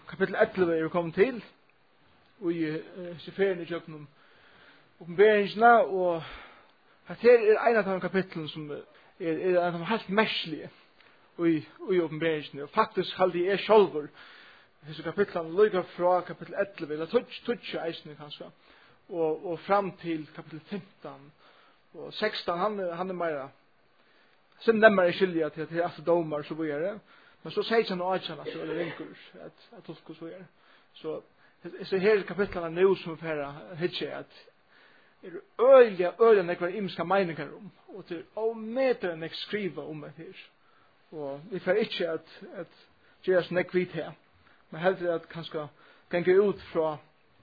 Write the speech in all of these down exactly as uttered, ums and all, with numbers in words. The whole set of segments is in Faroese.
Kapitel elva er kommet til, og i Seferien i Jøknum åpenberingsna, og her er en av de kapitlen som er, er en av de helt merslige i, i åpenberingsna, og faktisk halde jeg sjálfur disse kapitlene lykker fra kapitel elva, eller tutsi eisne kanskje, og, og fram til kapitel femton, og sexton, han, han er meira, sen nemmere skilja til at det er after domar, så vi er det, men så sier han og Adjan at det er rinkur, at, at tolk og så er. Så, så her kapitlene nu som færa hitje, at er øyla, øyla nekvar imska meiningar om, og til å meter nek skriva om det her. Og vi fær ikkje at, at gjør oss nek vit her, men heller at kanskje genge ut fra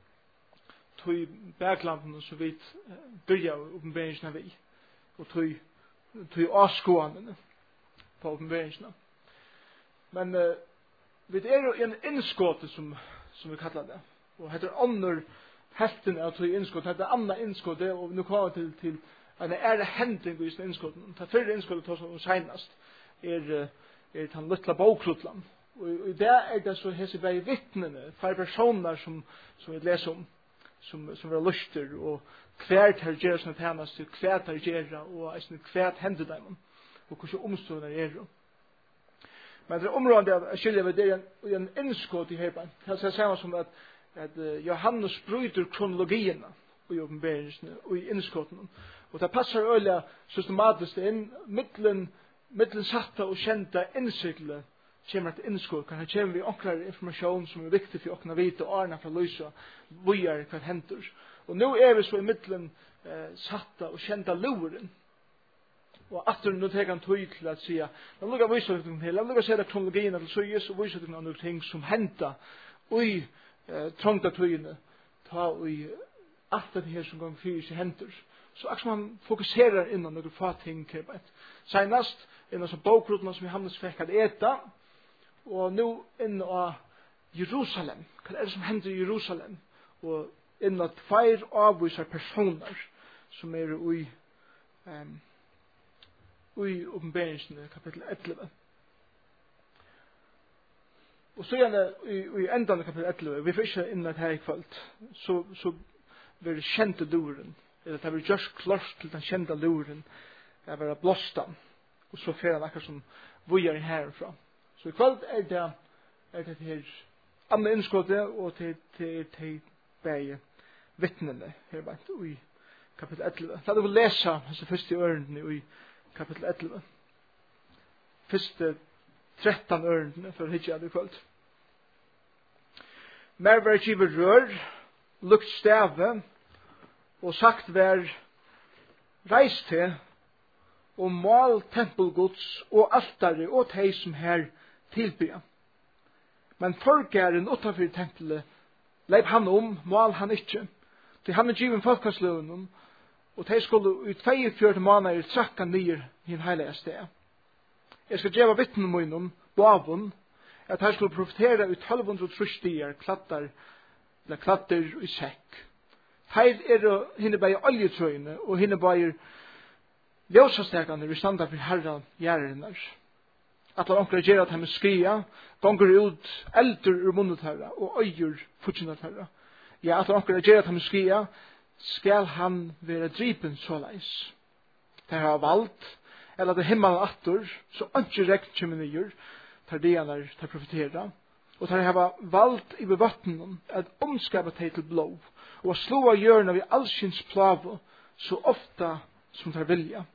tog berglanden så vidt byrja oppenberingsna vi, og tog, tog avskåandene på oppenberingsna. Men uh, vi er jo en innskåte som, som vi kallar det, og heter ånder helten av tog innskåte, heter anna innskåte, og nu kommer vi til, til en ære hending i sin innskåte. Det fyrre innskåte tar som senast er, er den luttla bokrutlan. Og i det er det så hese bei vittnene, fire personer som, som vi leser om, som, som er luster, og hvert her gjer sånne tjenest, hvert her gjer, og hvert hender dem, og hvordan omstående er det. Men det er området av skilje ved det er en, en innskått i herben. Det er samme som at, at uh, Johannes bryter kronologiene i åpenberingsene og i innskåttene. Og det passer øyla systematisk inn, mittlen, mittlen satta og kjente innsiklet kommer et innskått. Her kommer vi akkurat informasjon som er viktig for åkna vite og arna fra lysa, vujar hva henter. Og nå er vi så i mittlen uh, satta og kjente luren. Og aftur nu tek han tøy til at sia, la lukka vísa til her, la lukka seta kronologien til søgis og vísa til andre ting som henta ui eh, trångta tøyene, ta ui alt det her som gang fyrir seg hentur. Så akkur man fokuserar innan nokre få ting kerbeit. Seinast innan som bokrutna som Johannes fekk at eta, og nu innan av Jerusalem. Hva er det som hender i Jerusalem? Og innan tveir avvisar personer som er ui um, i åpenberingsene kapittel elva. Og så gjerne i, i enden av kapittel elva, vi får ikke inn at her i kveld, så, så blir det kjente luren, eller det blir just klart til den kjente luren, det blir blåstan, og så fer han akkurat som vujar herfra. Så i kveld er det, er det her andre innskottet, og til, til, til begge vittnene her beint, i kapittel elva. Da du vil lese disse første ørene i kapitel elva. Første tretton ørene for hitja i kveld. Mer var givet rør, lukt stave, og sagt vær reis til, og mal tempelgods, og altare, og tei som her tilbyr. Men folkeren utanfor tempelet, leip han om, mal han ikkje, til han er givet folkesløven om, og de skulle i tjuefire måneder trakka nyer i en heilige sted. Jeg skal gjøre vittnen min om baven, at de skulle profetere i tolv hundre trusstier klattar, eller klatter i sekk. Her er hinne bare oljetrøyene, og hinne bare ljøsastegene vi standa for herra gjerrene. At han omkring gjør at han skria, gonger ut eldur ur munnet herra, og øyer fortjent herra. Ja, at han omkring gjør at han skria, skal han være dripen såleis. Det har valgt, eller det himmelen atter, så ikke rekt kommer nyer, tar det han er til profetera, og det har valgt i bevattenen at omskapa teg til blå, og slå av hjørne ved allsyns plave, så ofta som tar vilja.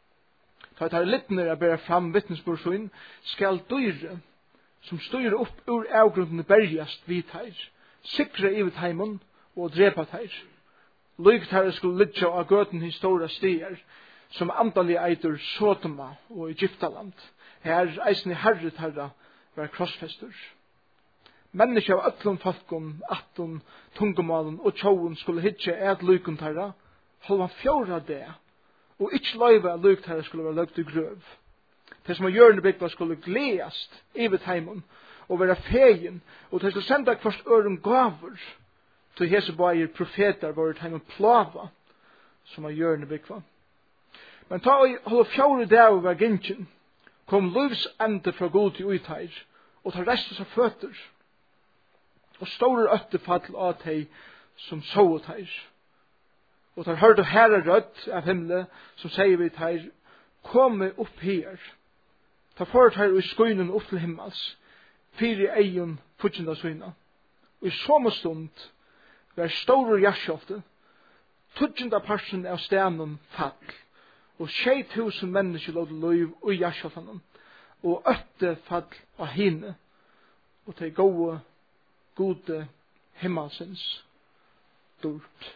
Så at her littner er bæra fram vittnesbordsyn, skal dyre, som styrer opp ur avgrunden bergjast vid her, sikre i vid heimen, og drepa her. Lykt her skulle lidja av gøten historia stier, som antallig eitur Sodoma og Egyptaland. Her eisen i herret herra var krossfester. Mennesker av ötlun folkun, attun, tungumalen og tjoun skulle hitja eit lykund herra, halva fjóra det, og ikkje løyve at lykt herra skulle være løgt i grøv. Det som hjørnebygda skulle gleast i vid heimen, og være fegin, og det skulle senda kvart øren gaver, til hese bare profeter var det en plava som var gjørende bygva. Men ta og holde fjore dag var gintjen, kom livs ende fra god til utheier, og ta restes av føtter. og store øttefall av de som så teir. Og der hørte herre rødt av himmelen, som sier vi teir, komme opp her. Ta for teir i skoinen opp til himmels, fire egen fortjenda søgna. Og i samme stund, var store hjertskjofte, tutsjenda parsen av stenen fall, og tjei tusen mennesker låg liv og hjertskjoften, og øtte fall av hine, og til gode, gode himmelsens dort.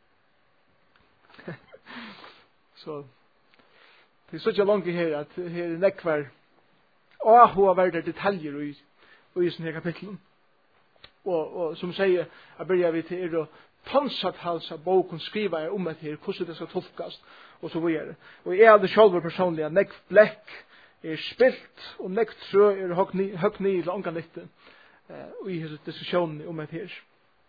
Så det er så ikke langt her at her er nekvar og verder detaljer i, i sånne her kapitlen. Og, og som sier, jeg begynner vi til å tansatt hals av boken skriva er om et her, hvordan det skal tolkast, og så videre. Og jeg hadde selv personlig at nekv blekk er spilt, og nekv trø er høgt ny til ångan litt uh, i diskusjonen om et her.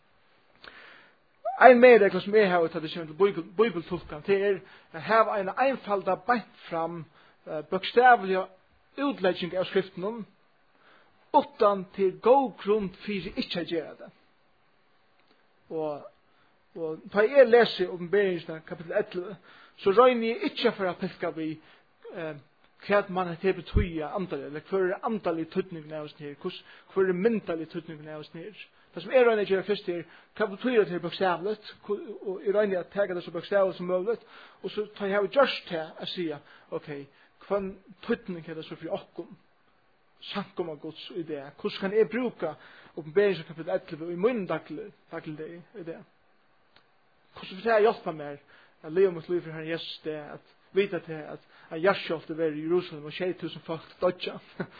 Ein medregel som jeg har tatt til bibeltolkan, det er å ha en einfalda beint fram uh, bokstavelig utlegging av skriften utan til god grunn for ikke å gjøre det. Og, og da jeg leser åpenberingen kapitel elleve, så røyner jeg ikke for å pilke vi uh, hva man har til betøye andal, eller hva er andal i tøtningen av oss nere, hva er mental i tøtningen av oss nere. Det som er røyne gjør først er, hva betyr det til bokstavlet, og jeg røyne at jeg det så bokstavlet som mulig, og så tar jeg just til å si, ok, hva tøtning er det så for åkken, sank om av Guds idé, hvordan kan jeg bruke åpenberingen kapitel elleve i munnen daglig idé? Hvordan vil jeg hjelpe meg at leve mot liv for Herren Jesus det, at vite til at en hjertskjøft er i Jerusalem og tjei tusen folk dødja.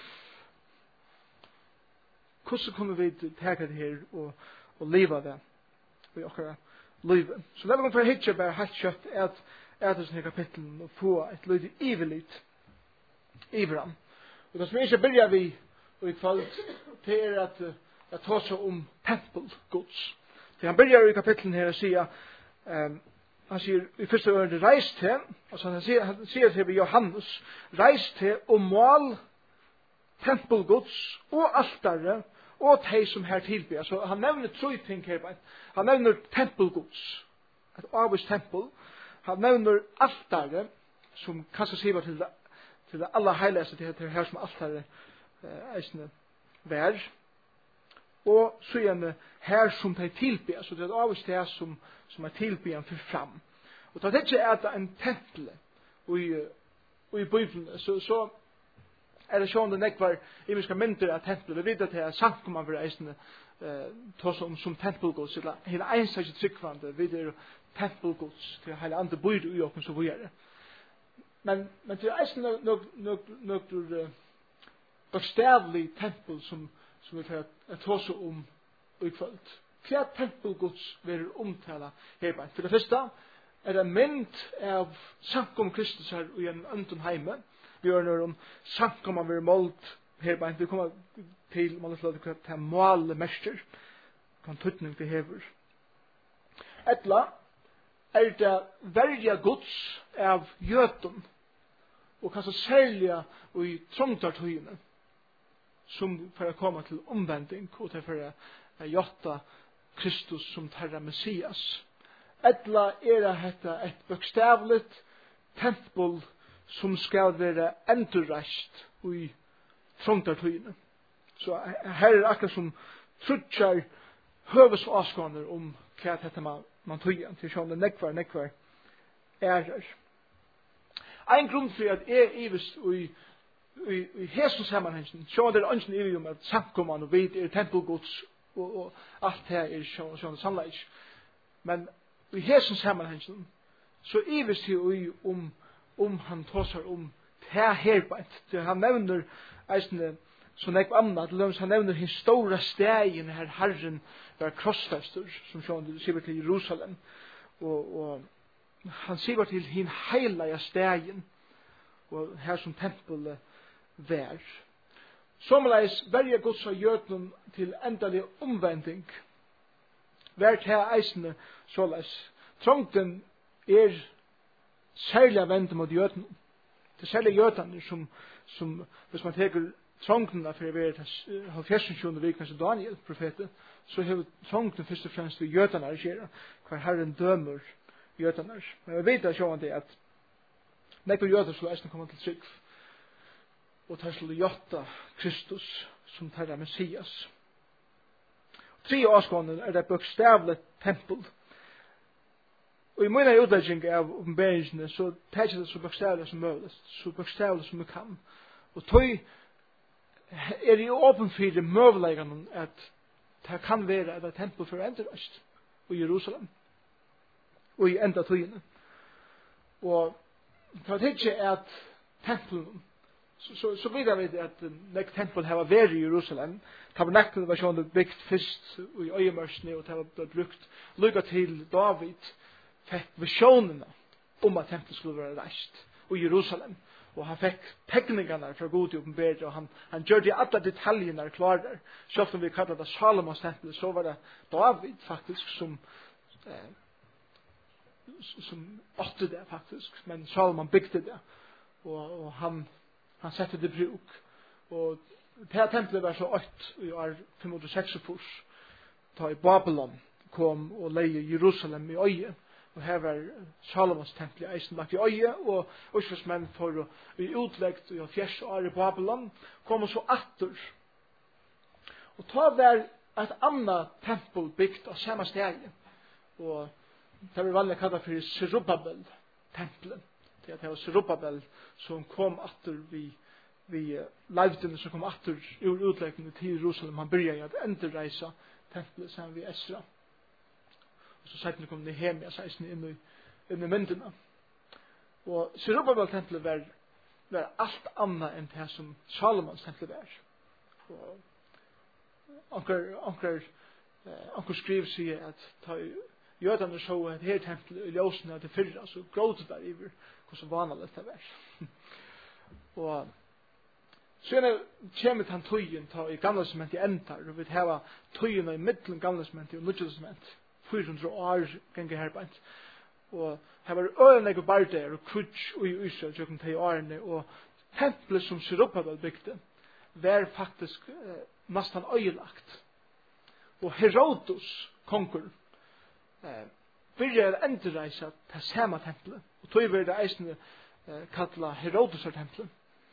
Hvordan kunne vi teke det her og, og leve det i okkara livet? Så det er noen for hitje bare helt kjøtt at er det sånne kapitlen og få et lite ivelit ivran. Og det som jeg ikke begynner vi i kveld, det er at jeg tar seg om tempelgods. Det han begynner i kapitlen her og sier, um, han sier i første ørende, reis til, altså han sier, han sier til Johannes, reis til og mål tempelgods og altare og de som her tilbyr. Så han nevner tre ting her. Han nevner tempelgods, et avvis tempel. Han nevner altare, som kanskje sier til det, til det aller heiligste, til det her som altare eh, eisne vær. Og så gjerne her som de tilbyr, så det er et avvis det som, som er tilbyr for fram. Og det er ikke at det er en tempel i, i Bibelen, så, så er det sånn det nekvar imiske mynter av tempel. Vi vet at det er sant om man vil eisne uh, ta som, som tempelgods, eller hele einstakje tryggvande, vi er tempelgods, til hele andre bøyde i åpen så videre. Men, men det er eisne noe bokstavlig tempel som, som vi får ta seg om i kveld. Hva tempelgods vil omtale herbein? For det første er det mynd av samkom Kristus her i en ønden heime. Vi gjør noen samkom av vi målt herbein. Vi kommer til, man har slått til måle mester. Kan tøtning til hever. Etla er det verja gods av jøten. Og kanskje særlig i trångtartøyene. Som for å komme til omvending. Og til for å gjøre Kristus som terra Messias. Etla er det et bokstavligt tempel som skal være endurreist i trångtartøyene. Så her er akkurat som trutjar høves og avskåner om hva dette man, man tøyer til sånn nekvar, nekvar er her. Ein grunn for at jeg ivist i i i hesum samanhengen, så det er ønsken i om at samkomman og vid er tempelgods og, og alt her er sånn så sannleik. Men i hesum samanhengen, så ivist jeg om om han tåsar om det herbeint. Han nevner eisne så nekv anna, han nevner hin stora stegen her Herren var krossfester, som sånn sier til Jerusalem. Og, og han sier til hin heilige stegen, og her som tempelet vær. Somleis verja Guds av jødnum til endalig omvending. Vær til eisne såleis. Trångten er særlig vendt mot jødnum. Det er særlig jødene som, som hvis man teker trångna för vi har fjärde vikna så Daniel profeten så har trångna först och främst vi jötarna sker kvar Herren dömer jötarna. Men jag vet att jag det att när du jötar så är det kommer till trygg och tar skulle jötta Kristus som tar Messias. Tre årsgången är det bokstavligt tempel. Och i mina utläggning av uppenbarelsen så tar det så bokstavligt som möjligt, så bokstavligt som vi kan. Og tøy er det åpen for det møvelegene at det kan være at det er tempel for enderast i Jerusalem og i enda tøyene. Og det er ikke at tempelen så, så, så blir det at nek tempel har vært i Jerusalem. Tabernaklen var sånn bygd først i øyemørsene og det var brukt lykka til David fikk visjonene om at tempel skulle være reist i Jerusalem. Og han fikk tekningarna fra god til oppenberet, og han, han gjør de alle detaljene klare. Selv om vi kallar det Salomons tempel, så var det David faktisk som eh, som åtte det faktisk, men Salomon bygde det, og, og han, han sette det bruk. Og det tempelet var så ått i år fem hundre seksogfyrre, da i Babylon kom og leie Jerusalem i øye. Og her var Salomons tempel i eisen lagt i øye, og Øslandsmenn for å i utlegt og fjers år i Babylon, kom så atter. Og ta var et annet tempel bygd av samme sted, og det var vanlig kallet for Zerubbabel-tempelen. Det var Zerubbabel som kom atter vi, vi leivdene som kom atter ur utlegtene til Jerusalem. Han begynte at enderreisa tempelet sammen vi Esra. Og så setten kom Nehemia seksten inn i, inn i myndene. Og Zerubbabel-tempelet var, var alt annet enn det som Salomons tempelet var. Og anker, anker, anker skriv sier at ta jødene så at her tempelet i ljøsene til fyrra, så grådet der i hvordan vanlig det var. Og så er det kommer til han tøyen ta i gamle sement i endar, og vi har tøyen i middelen gamle sement og nødvendig sement. fyra hundra år genge herbeint. Og her var øyne barder og krutsk og i Israel tjokken til årene, og tempelet som Zerubbabel bygde var faktisk eh, nesten øyelagt. Og Herodos, konkur, eh, begynner endreisa til samme tempelet, og tog var det eisende eh, kallet Herodos-tempelet.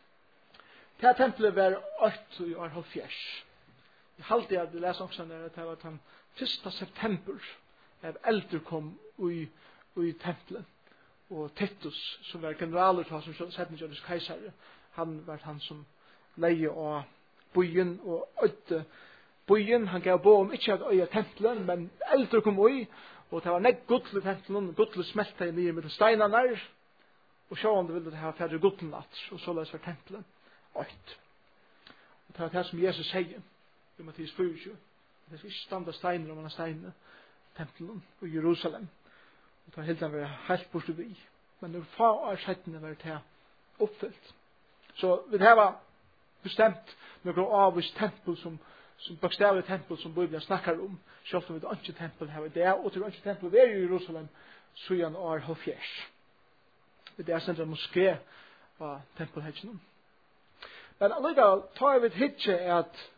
Det tempelet var åtte i år halvfjers. Jeg halte jeg lese også at det var den første september av eldre kom i, i tempelet. Og Titus, som var generaler til som Sedningjørens keisare, han var han som leie av byen og øyde byen. Han gav bo om ikke at øye tempelet, men eldre kom i, og det var nekk gudle tempelen, gudle smelta i nye med steinene, og sjående ville det ha færre gudlen natt, og så løs var tempelet øyt. Og det var det som Jesus sier i Mattias fyrtjue. Det skal ikke standa steiner om man har steiner tempelen i Jerusalem. Og det var helt enn helt bort vi. Men det var få år settene var det oppfyllt. Så vi har bestemt noen avvis tempel som som bokstavlig tempel som Bibelen snakker om. Selv om det er ikke tempel her i det, og det er ikke tempel ved i Jerusalem, så er det år halvfjers. Det er sendt en moské av tempelhetsen. Men allikevel tar vi et hitje at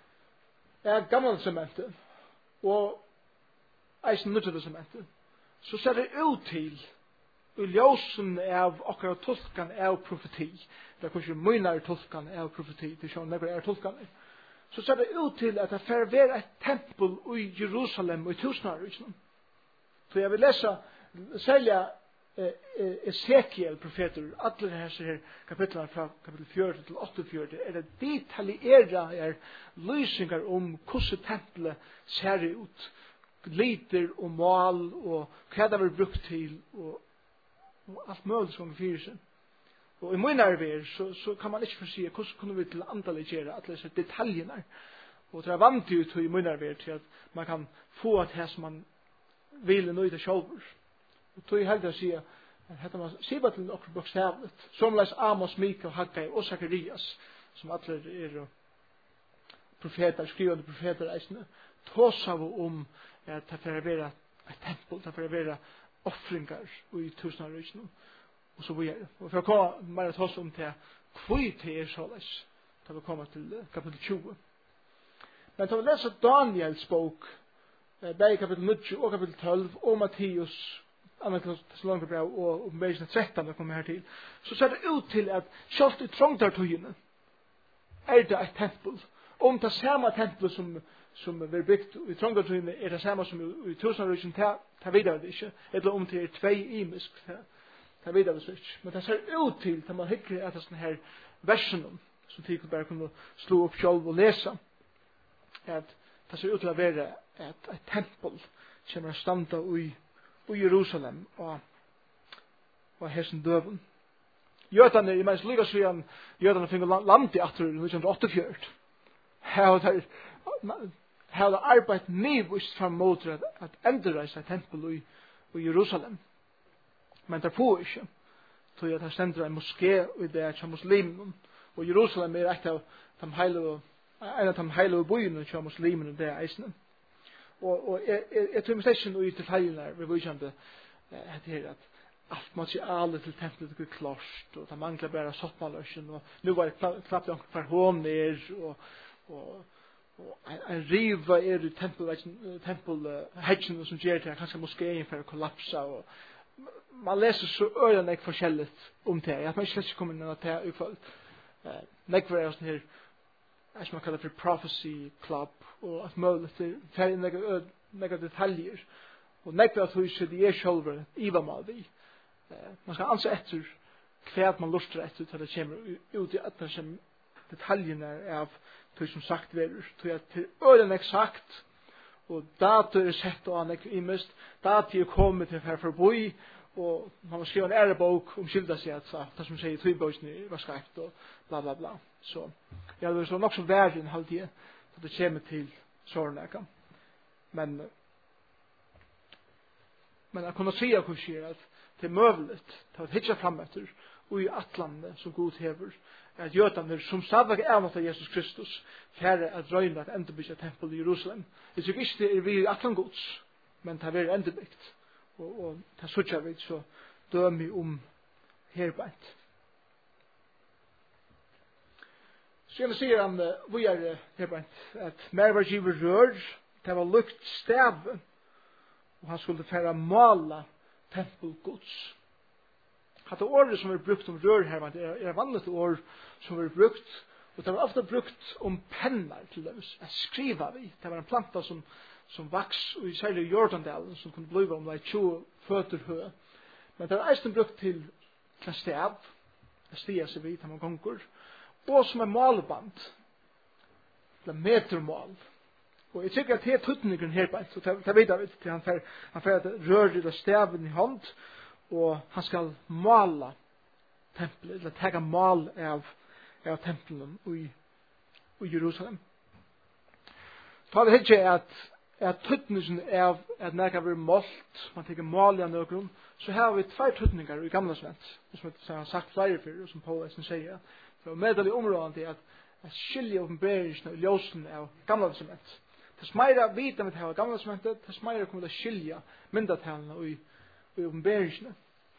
er gamle sementet og eisen nødvendig sementet, så ser det ut til i ljósen av akkurat tolkan av profeti. Det er kanskje møyner tolkan av profeti, det er sånn nekker er tolkan. Så ser det ut til at det får være et tempel i Jerusalem og i tusenårene. Så jeg vil lese særlig Ezekiel profeter, alle disse her kapitlene fra kapitel fjorten til åttiofjorten, er det detaljera er løsninger om hvordan tempelet ser ut, liter og mal og hva det var brukt til og, og alt mulig som fyrer seg. Og i min arbeid så, så kan man ikke få si hvordan kunne vi til andaligere alle disse detaljene. Og det er vant ut i min arbeid til at man kan få at det som man vil nøyde selv. Og tog jeg heldig å si at dette man sier bare til noe bokstavligt. Som les Amos, Mika, Haggai og Zacharias, som alle er profeter, skrivende profeter eisene, tås av om at det får være et tempel, det får være offringar i tusenårene. Og så videre. Og for å komme mer tås om til hvor det er såleis da vi kommer til kapitel tjue. Men da vi leser Daniels bok, begge kapitel nio og kapitel tolv, og Matteus, andre Thessalonikerbrev og Åpenbaringen tretton, vi kommer her til, så ser det ut til at selv i trongdartøyene er det et tempel. Om det samme tempel som som er byggt i trongdartøyene er det samme som i tusenrøysen, det videre det ikke. Eller om det er tvei imisk, det videre det ikke. Men det ser ut til, da man hikker etter sånne her versene, som tidligere bare kunne slå opp selv og lese, at det ser ut til å være et, et tempel som er standa i, i Jerusalem og, og hessen døven. Jødene, i mens lykkes vi an, jødene finner land i atter i nitten åttiofjørt. Her har Her har arbeidt nivist fram mot at, at endreise tempel i, i Jerusalem. Men det får ikke. Så at det stender en moské i det til muslimen. Og Jerusalem er et av de heilige, en av de heilige byene til muslimen i det eisene. Og, og jeg, jeg, jeg tror meg ikke i detaljene vi vissende at det er at alt materialet til tempelet er klart, og det mangler bare sottmaløsjen, og nu var det knapt noen for håner, og, og og en riva er i tempelhedgen som gjør til at kanskje moskeen for å kollapsa, og man leser så øyne ikke forskjellig om det. Jeg har ikke slett kommet inn til det utfall. Nekvar er sånn her, som man kallar for prophecy club, og at mulig til nekvar detaljer, og nekvar at hun ikke de er sjølver iva mal vi. Man skal anse etter hva man luster etter til det kommer ut i at det detaljene av det som sagt verur, til at til øren er sagt, og dator er sett og anek imest, dator er kommet til her forboi, og man må skrive en ærebok om skylda seg at det som sier tøybøysene var skreift, og bla bla bla. Så ja, det er så nok så verre enn halvtid, at det kommer til sårnæka. Men men jeg kunne si at at det er møvlet til å hitja fram etter, og i atlandet som Gud hever, at jødene som stadig er mot Jesus Kristus, færre at røyne at enderbygge tempel i Jerusalem. Jeg tror ikke det er vi i atlangods, men det er enderbyggt. Og, og det sutja vi så dømi om herbeint. Så jeg sier han, vi er herbeint, at mer var giver rør, det var lukt stave, og han skulle fære mala tempelgods. Hatt året som er brukt om rør her, det er vanligt år som er brukt, og det var ofte brukt om pennar til dem, at skriva vi. Det var en planta som, som vaks, og i særlig Jordandalen, som kunne blive om det tjue føtter høy. Men det var eisen brukt til, til stav, det stiger seg vidt, man gonger, og som er malband, det er metermal. Og jeg tykker at det er tuttningen her på, så det vet jeg til han fer, han fer at rør i staven i hånd, og han skal mala tempelet, eller tega mal av, av tempelen i, i Jerusalem. Ta det ikke at, at tuttningen av at nega blir målt, man teker mal av nøkron, så har vi tvær tuttningar i gamla svent, som jeg har sagt flere før, og som Paul Eisen sier. Det var medelig områden til at, at skilje oppenberingen og ljósen av gamla svent. Tess meira vita vi til gamla sementet, tess meira kommer det skilja myndatalene og i, i oppenberingene.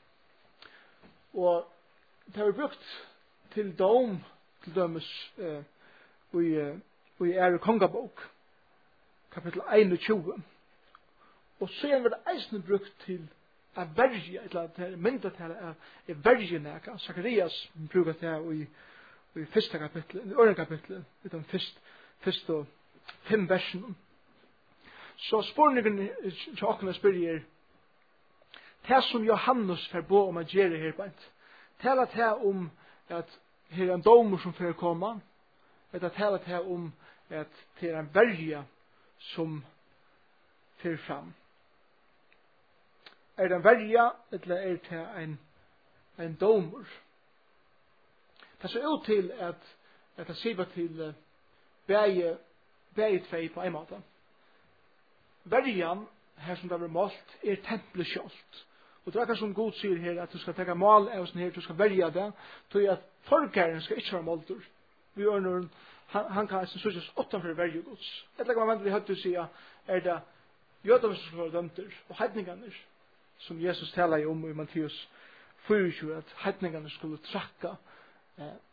Og det har vi brukt til dom, til dømes, eh, i, i ære kongabok, kapittel einogtjue. Og så er det eisende brukt til a verja, eller at myndatalene er, er verjeneka. Zacharias brukar det i, i første kapittel, i øren kapittel, i den første, første fem versen. Så spørningen til åkene spyrir, det som Johannes får bo om at gjøre her beint, tala det om at her er en domer som får komme, eller tala det om at det er en verja som får fram. Er det en verja, eller er det en, en domer? Det ser ut til at, at det sier til uh, begge Begge tvei på en måte. Verjan, her som det blir målt, er tempelet kjolt. Og det er som Gud sier her, at du skal tenke mal av sånn her, du skal verja det, til at folkeren skal ikke være målter. Vi gjør når han, han kan altså sørges åttanfor verje Guds. Et eller annet vi høyt å si, er det jødene som skal være dømter, og heidningene, som Jesus taler om i Matteus fireogtjue, at heidningene skulle trakka eh,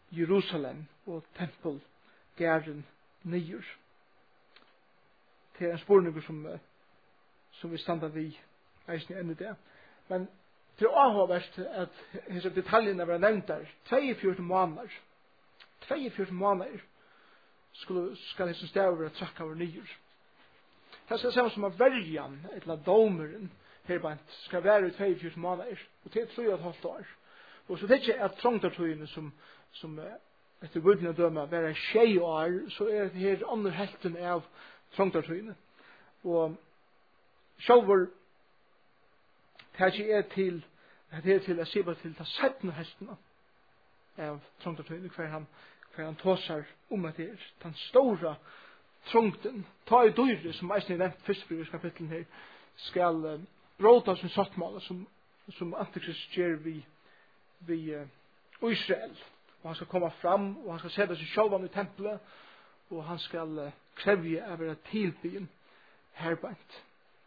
Jerusalem og tempel gæren nyer. Det er en spurning som, som vi standa vi eisen enn det. Men det er avhåverst at disse detaljene var nevnt der. tjuefire måneder. tjuefire måneder skulle, skal disse steder være trakk over nyer. Det er det samme som at verjan, eller domeren, herbeint, skal være i tjuefire måneder. Og til tre og et halvt år. Og så det er ikke at trongtartøyene som, som etter budene døme være tjei år, så er det her andre helten av trongtartøyene. Og sjálfur det er til det er til å se på til det settende heltene av trongtartøyene, hver han, hver han tåsar om at det er den store trongten, ta i dyre, som eisen er nevnt først i kapitlen her, skal uh, råta sin sattmål, som, som Antikrist gjør vi, vi uh, Israel. Og han skal komme fram, og han skal sette seg sjálvan i tempelet, og han skal uh, krevje av være tilbyen herbeint.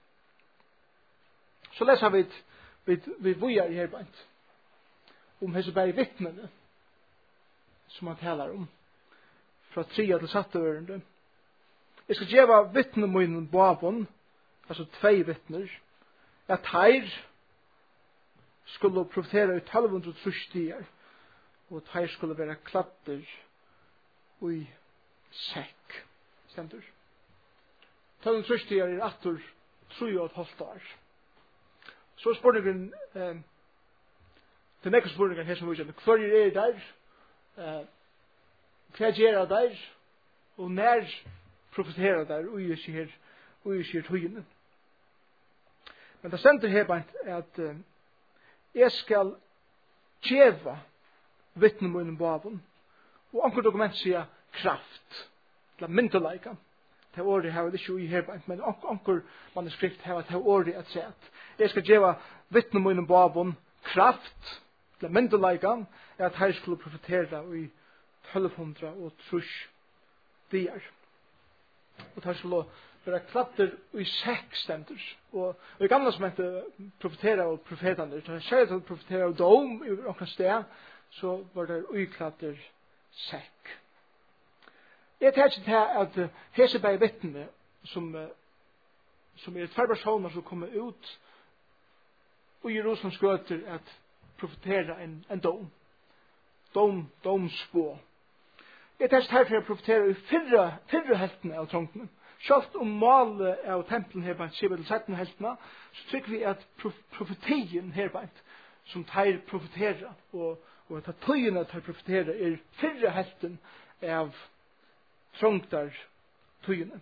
Så leser vi vi vi vujar i herbeint om hese berg vittnene som han talar om fra trea til sattørende. Jeg skal gjeva vittne munnen babon, altså tvei vittner, at heir skulle profetera i tolv hundre trusstier, og at heir skulle være kladder i sekk. Stendur. tolv hundre trusstier er atter tre og et halvt år. Så er spørningen, eh, den nekka spørningen her som vi kjenner, hver er der, eh, hva gjør der, og nær profeterer der, og jeg sier, og jeg sier tøyene. Men det stender her bare at eh, jeg skal gjeva vittne munnen baven, og anker dokument sier kraft, eller myndelaika. Det er ordet her, det er ikke i herbeint, men anker manuskript her, det er ordet at sett. Jeg skal gjeva vittne munnen baven kraft, eller myndelaika, at her skulle profetera i tolv hundre og trus dier. Og her skulle være kladder i sekk stendur. Og i gamla som heter profetera og profetane, så skjer det profetera og dom i okra sted, så var det ukladder sekk. Jeg tar ikke til at Hesebæg vittne, som, som er tver personer som kommer ut og Jerusalems gøter at profetera en, en dom. Dom, domspå. Jeg tar ikke til at profetera i fyrre, fyrre heltene av trångtene. Sjalt om malet av tempelen her bant sier til settende heltene, så trykker vi at profetien her bant, som tar profetera, og, og at tøyene tar profetera, er fyrre helten av trångtar tøyene.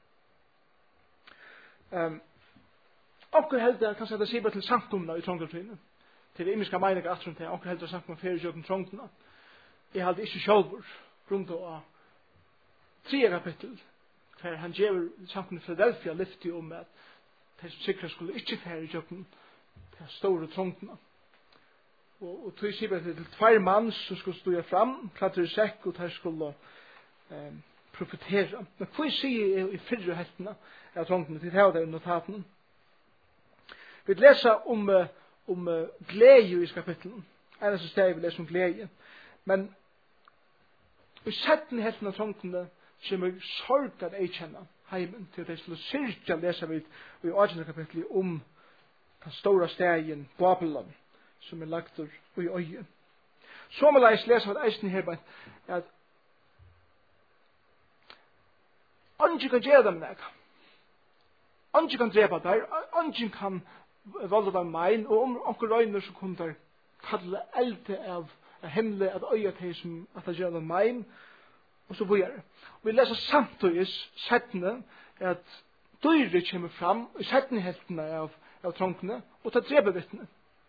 Um, Onkel heldur kan sætta siba til samkomna i trångtar tøyene. Til det imiska meiningar atrum til onkel heldur samkomna fyrir sjökum trångtuna. Jeg haldi ikkje sjálfur grunnt av tre kapittel, hver han gjør samkomna i Philadelphia lyfti om at de som sikra skulle ikkje fyrir sjökum til store trångtuna. Og, og tøy siba til tvær mann som skulle stuja fram, klattur i sekk, og de skulle um, profetera. Men hva sier jeg i fyrre heltene av trångtene til det i notaten? Vi leser om, om glede i kapitlen. Eneste sted vi leser om glede. Men i settende heltene av trångtene kommer sorgen jeg kjenner heimen til at jeg skulle syrke lese vi i åttende kapitlet om den store stegen Babylon som er lagt i øye. Så må jeg lese hva eisen her at Angen kan gjøre dem nek. Angen kan drepa der. Angen kan valde dem mein. Og om onker røyner så kunne der kalle elte av himmelen at øya til som at det gjør dem mein. Og så bøyer det. Vi leser samtidig settene at dyret kommer fram i settene heltene av, av trångene og tar drepa vittne.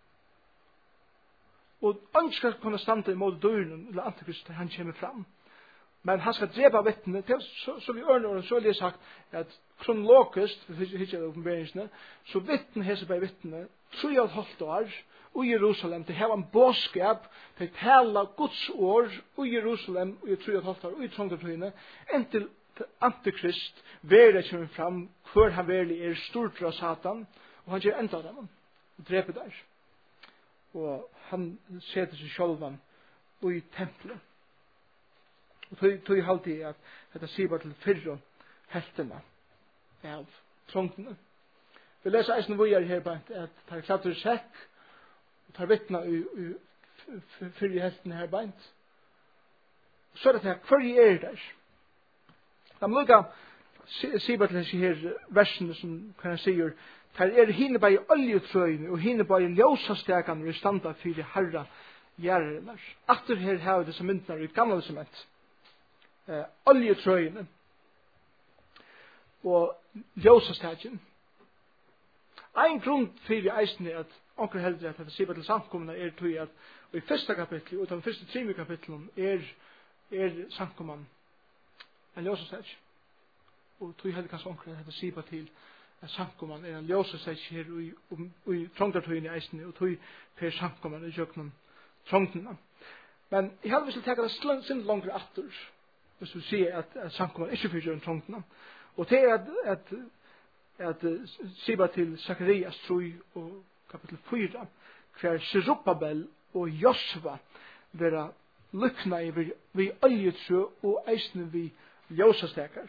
Og angen skal kunne stande imot dyren eller antikrist til han kommer fram. Men han skal drepa vittne, så, så vi ørner, så vil jeg sagt at kronologisk, hvis jeg ikke er åpenberingsene, så vittne Hesebæg vittne, tre og et halvt år, i Jerusalem, til heva en båskap, til tala Guds år, i Jerusalem, i tre og et halvt år, i trångtartøyene, inntil antikrist, verre kommer fram, hvor han verlig er stort av Satan, og han gjør enda av dem, og dreper der. Og han setter seg sjølvan i tempelet. Og tog, tog alltid at dette sier bare til fyrre heltene av trångtene. Vi leser eisen vågar her på at tar klatrer sekk, og tar vittna i, i fyrre heltene her beint. Så er det her, hver er der? Da må lukka sier bare til disse her versene som kan jeg sier, her er hine bare oljetrøyene, og hine bare ljósastegene vi standa fyrir herra gjerrene. Atter her har vi disse myndene i gamle sement. Eh, oljetrøyene og ljósastegene. Ein grunn fyrir eisen er at onker heldur at dette sier til samkomna er tog at og i første kapittel, og den første trime kapitlen er, er samkomman en ljósastegene. Og tog heldur kanskje onker at dette sier til at samkomman er en ljósastegene her og i trångtartøyene i eisen og tog per samkomman i jøknen trångtene. Men jeg hadde vist til å ta det sin langere atter hvis du sier at, at samkomman ikke fyrir en trångtene. Og det er at, at at siba til Sakarias tro og kapitel fyra hver Serubabel og Josva vera lykna i vi oljetru og eisne vi ljósastekar.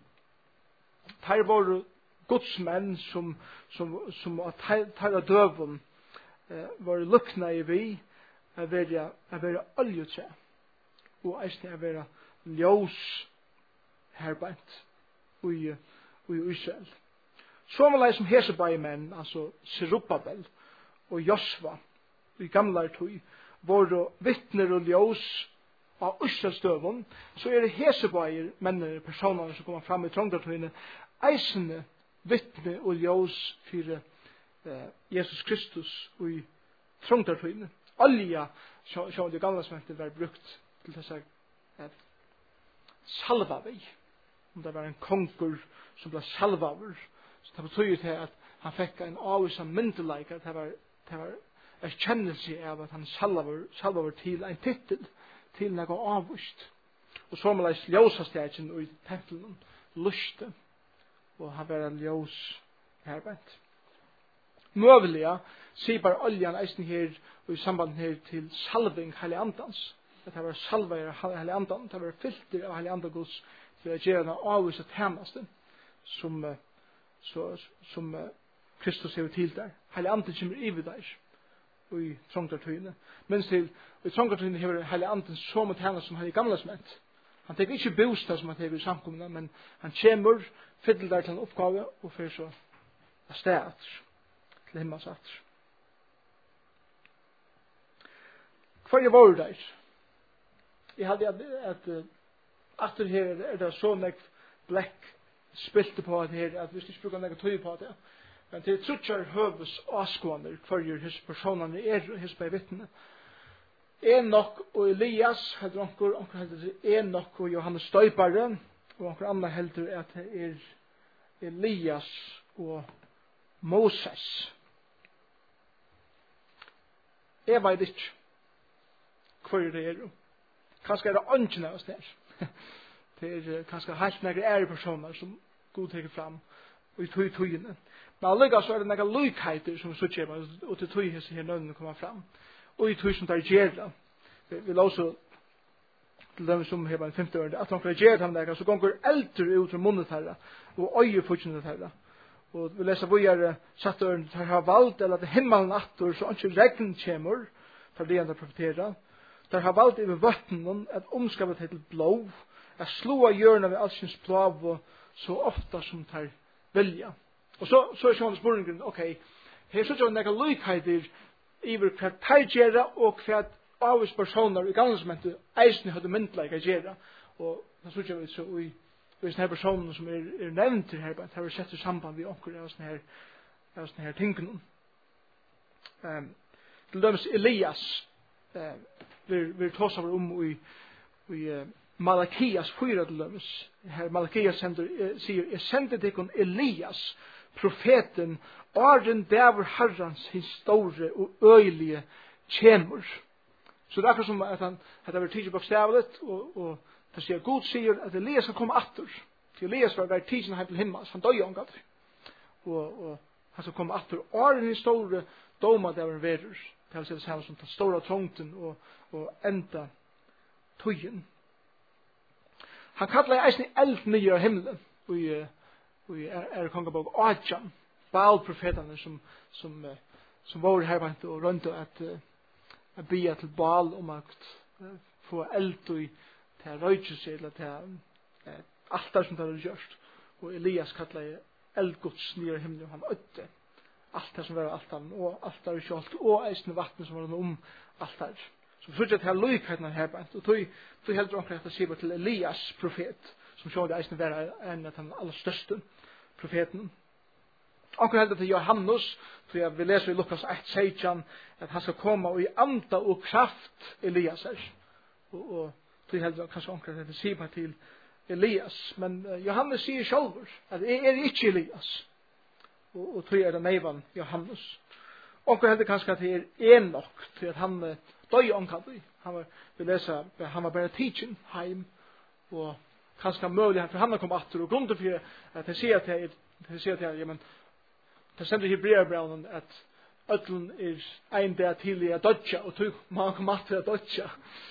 Her var godsmenn som som, som at tæra døvun eh, var lykna i vi a vera, a vera oljetru og eisne a vera ljós herbeint ui, ui Israel. Som som Hesebei menn, altså Serubabel og Josva i gamle tøy, var vittner og ljós av Israelsdøven, så er det Hesebei mennene, personene som kommer fram i trångtartøyene, eisende vittne og ljós for eh, Jesus Kristus og i trångtartøyene. Olja, som det gamle smente, var brukt til disse eh, salva vi. Om det var en konkur som ble salva over. Så det betyr til at han fikk en avvisa myndelaik, at det var, det var en kjennelse av at han salver, salver til en titel, til noe avvist. Og så må leis ljósastegjen og i tempelen lyste, og han var en ljós herbeint. Møvelige sier bare oljan eisen her, og i samband her til salving heilig andans. At det var salver heilig andans, det var filter av heilig andagos til å gjøre en avvisa tjeneste, som så som uh, Kristus er til der. Heilig ande kommer i der og i trångtartøyene. Mens til i trångtartøyene har heilig ande så mot henne som han i gamle sment. Han tenker ikke bostad som han tenker i samkomne, men han kommer, fiddler der til en oppgave, og fører så av sted etter, til himmels etter. Hva er vår der? Jeg hadde at, at uh, etter her er det så nek blekk spilte på at her, at hvis du ikke bruker noe tøy på det, men til trutjar høves avskående hver hos personene er hos bei vittne. Enok og Elias heldur onkur, onkur heldur Enok og Johannes Støypare, og onkur annar heldur at det er Elias og Moses. Jeg vet ikke hver det er. Kanskje er det ånden av oss der. Det er kanskje helt nære ære personer som god teker fram og i tøy tøyene. Men allega så er det nære lykheiter som så kommer og til tøy hese her nødene kommer fram. Og i tøy som der gjerra. Vi la også til dem som hever en femte ørende at han kan gjerra ham der så gonger eldre ut fra munnet herra og øye fortjene herra. Og vi leser hvor jeg satt ørende der har valgt eller at himmelen atter så ikke regn kommer for det han har profeteret. Der har valgt over vattnen at omskavet til blå at slå av hjørnet ved allsins plav så ofta som tar vilja. Og så, så er sånn spørningen, ok, her så er det noen lykheiter i hva tar gjerra og hva avvis personer i gamlesmentet eisen hadde myndleik å gjerra. Og så er det så i hvis denne personen som er, er nevnt her, at har vi sett i samband med onker av sånne her, av sånne her tingene. Um, til dømes Elias uh, vi, vi tar over om i, i uh, Malakias fyra til dømes. Her Malakias sender, eh, sier, jeg sender deg om Elias, profeten, åren der herrans hins store og øyelige kjemur. Så det er akkurat som at han at det var tidlig bokstavlet, og, og det sier God sier at Elias skal komme atter. For Elias var vært tidlig heim til himmels, han døg omgatt. Og, og han skal komme atter. Åren hins store doma der var verur. Det er det samme som den store trångten og, og enda tøyen. Han kallar eisen eld nye av himmelen. Og i er, er kongabok Adjan. Baal-profetene som, som, som var her og rundt at, at bya til Baal om at få eld og til røytjus eller til altar som det har gjort. Og Elias kallar eldgods nye av himmelen og han ødde. Altar som var altar og altar kjolt og eisen vatten som var om altar. Så for at her lykheitene her bant. Og tog, tog heldur omkring at det sier til Elias profet som sjå det eisen var en av den aller største profeten. Onkel heldur til Johannes, for jeg vil lese i Lukas ett seksten, at han skal komme og i anda og kraft Elias er. Og, og tog heldur kanskje onkel til sier til Elias. Men uh, Johannes sier sjálfur at jeg er ikke Elias. Og, og tog er det neivan Johannes. Onkel heldur kanskje at jeg er Enok, til at han uh, døy omkring. Han var, vi leser, han var bare teaching heim, og kanskje mulig for han har kommet atter, og grunnen for at jeg sier til jeg sier til jeg, men det sender Hebreerbrevnen at ødlen er en dag tidlig å dødja, og tog man kom atter å dødja.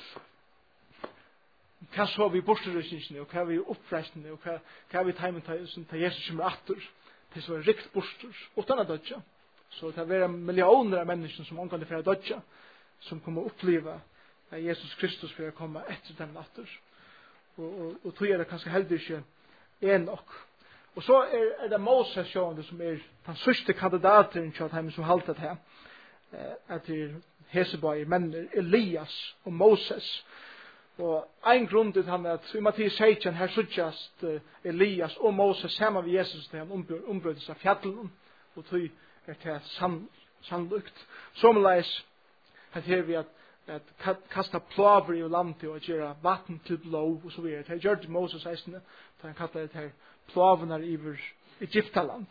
Hva så vi borsterøsningsene, og hva vi oppreisende, og hva, hva vi teimen til Jesus kommer atter, til så er rikt borster, utan å dødja. Så det er millioner av mennesker som omgår det for å dødja, som kommer å oppleve at Jesus Kristus for å komme etter dem atter. Og, og, og tog er det kanskje heldig ikke Enok. Og så er, er det Moses sjående som er den sørste kandidaten til dem som haltet her. At det er Hesebøy, menner Elias og Moses. Og en grunn til han er at i Mattias seksten her suttjast Elias og Moses sammen med Jesus til han ombrødes av fjallene. Og tog er det sann, sannlukt. Somleis her vi at at kasta plaver i landet og gjøre vatten til blå og så videre. Det gjør det Moses eisene, da han kallet det her plavene iver Egyptaland.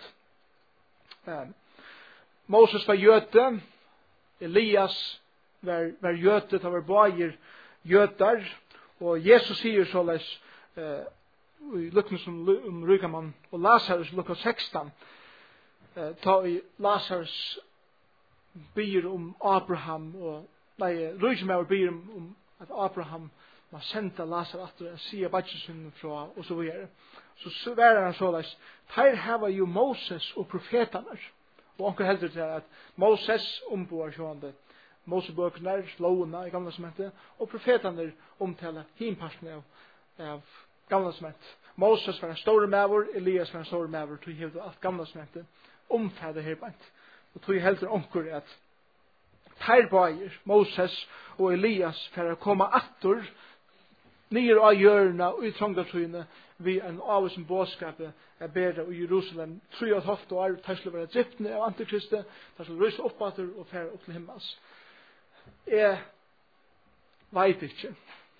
Um, Moses var jøte, Elias var, var jøte, det var bare jøter, og Jesus sier såleis uh, i lukken som um, Rykaman og Lazarus, lukka seksten, uh, ta i Lazarus byr om Abraham og nei, Rujmauer byr om, om at Abraham var sendt av Lazarus at å si badgesen fra, og så videre. Så svarer han såleis, her hava jo Moses og profetene, og onker heldur til at Moses ombor sjående, Mosebøkene, lovene i gamle sementet, og profetene omtaler hinparten av, av gamle sementet. Moses var en stor maver, Elias var en stor maver, tog hevde alt gamle sementet, omfæde herbeint. Og tog heldur onker at Her bøyer Moses og Elias for å komme atter nere av hjørna og i trångdatryne vi en avvisen bådskap er bedre i Jerusalem tre og et halvt år, der skulle være driftene av Antikristet, der skulle ryse opp atter og fære opp til himmels. Jeg vet ikke.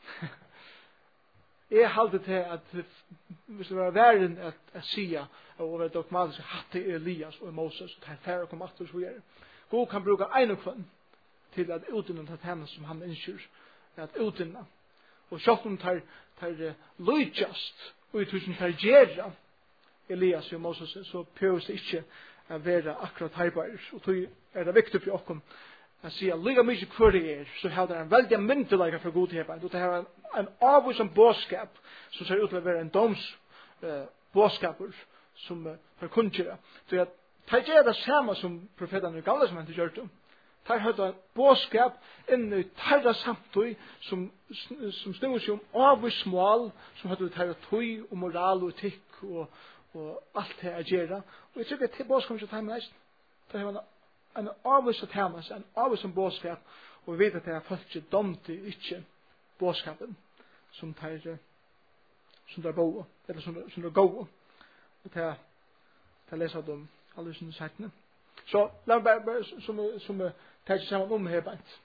Jeg halte til at hvis det var verden at jeg sier og være dogmatisk hatt til Elias og Moses og der fære kom atter så gjør. God kan bruke en og kvann til at utinna til henne som han ønsker at utinna. Og sjått om tar, tar lujtjast og i tusen tar gjerra Elias og Moses, så prøves det ikke å være akkurat herbarer. Og tog er det viktig for oss å si at lyga mye hver det er, så har det en veldig myndelige for godheten. Og det har en, en avvusen bådskap som ser ut til å være en doms uh, bådskaper som uh, forkunngjører. Så at det er det samme som profetene i gamle som han gjør det. Der hadde en bådskap inne i terra samtøy som, som snur seg om avvismål, som hadde terra tøy og moral og etikk og, og alt det å gjøre. Og jeg tror at det bådskap ikke tar med nesten. Det er en, en avvis å ta med seg, en avvis om bådskap, og vi vet at det er folk ikke dømt i ikke bådskapen som tar som tar bo, eller som, som tar gå. Og det er det leser dem alle sånne sakene. Så la meg bare, bare som, som tar ikke sammen om her beint.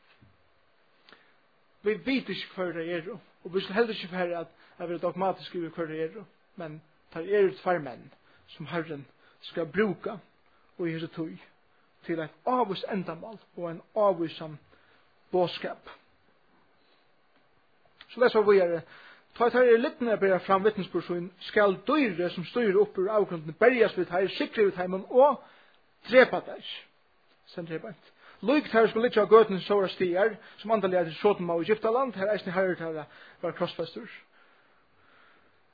Vi vet ikke hva det er, og vi skal heller ikke være at jeg vil dogmatisk skrive hva det er, men det er tvær menn som Herren skal bruke og gjøre tog til et avvis endamål og en avvisan bådskap. Så det er så vi er ta et her i littene bæra fram vittnespersonen skal dyre som styrer opp ur avgrunden berges vidt her, sikre vidt heimen og drepa der. Sen drepa et. Lykt her skulle litt av gøtene såra stier som andelig er til Sodom og Egyptaland. Her eisne herre til var krossfester.